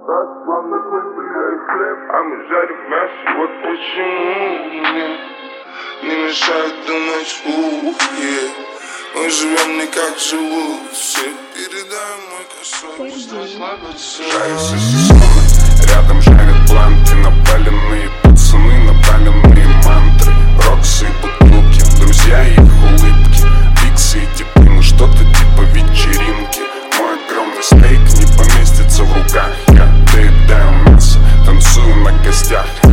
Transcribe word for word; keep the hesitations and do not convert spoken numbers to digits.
А мы жарим мясо, вот почему мне не мешает думать, ух, yeah. Мы живем не как живут все. Передай мой кошелек, расслабиться. Жарятся сезоны, рядом жарят планки. Напаленные пацаны, напаленные мантры. Роксы и бутылки, друзья и их улыбки. Фиксы и типы, мы что-то типа вечеринки. Мой огромный стейк не поместится в руках. Я доедаю мясо, танцую на гостях.